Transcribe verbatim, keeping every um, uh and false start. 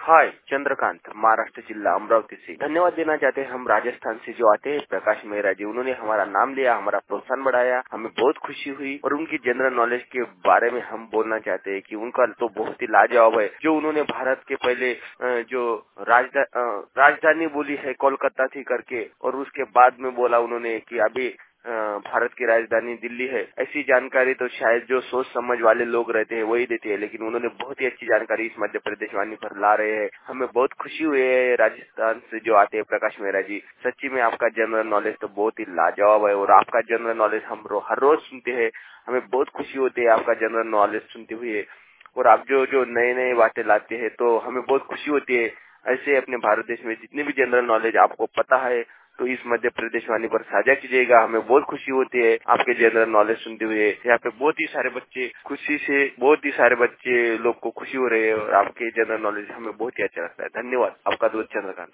हाय, चंद्रकांत, महाराष्ट्र जिला अमरावती से। धन्यवाद देना चाहते हैं हम राजस्थान से जो आते हैं प्रकाश मेहरा जी। उन्होंने हमारा नाम लिया, हमारा प्रोत्साहन बढ़ाया, हमें बहुत खुशी हुई और उनकी जनरल नॉलेज के बारे में हम बोलना चाहते हैं कि उनका तो बहुत ही लाजवाब है। जो उन्होंने भारत के पहले जो राजधा, राजधानी बोली है कोलकाता थी करके, और उसके बाद में बोला उन्होंने कि अभी भारत की राजधानी दिल्ली है। ऐसी जानकारी तो शायद जो सोच समझ वाले लोग रहते हैं वही देते हैं, लेकिन उन्होंने बहुत ही अच्छी जानकारी इस मध्य प्रदेश वाणी पर ला रहे हैं। हमें बहुत खुशी हुई है राजस्थान से जो आते हैं प्रकाश मेहरा जी। सच्ची में आपका जनरल नॉलेज तो बहुत ही लाजवाब है और आपका जनरल नॉलेज हम रो, हर रोज सुनते हैं। हमें बहुत खुशी होती है आपका जनरल नॉलेज सुनते हुए, और आप जो जो नए नए बातें लाते हैं तो हमें बहुत खुशी होती है। ऐसे अपने भारत देश में जितने भी जनरल नॉलेज आपको पता है तो इस मध्य प्रदेश वाणी पर साझा कीजिएगा। हमें बहुत खुशी होती है आपके जनरल नॉलेज सुनते हुए। यहाँ पे बहुत ही सारे बच्चे खुशी से, बहुत ही सारे बच्चे लोग को खुशी हो रहे हैं और आपके जनरल नॉलेज हमें बहुत ही अच्छा लगता है। धन्यवाद। आपका दोस्त चंद्रकांत।